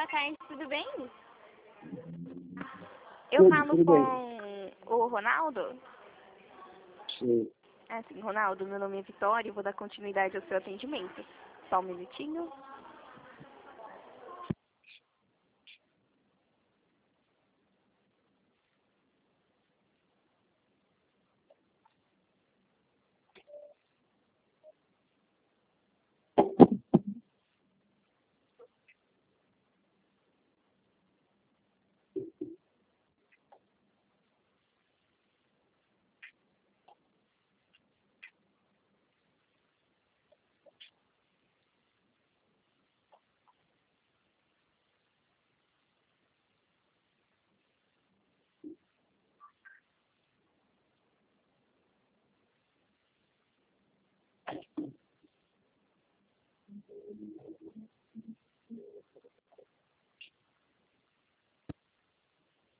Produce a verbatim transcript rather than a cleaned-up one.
boa tarde, tudo bem? Eu Tudo, falo tudo com o Ronaldo? Sim. É sim, Ronaldo, meu nome é Vitória e vou dar continuidade ao seu atendimento. Só um minutinho.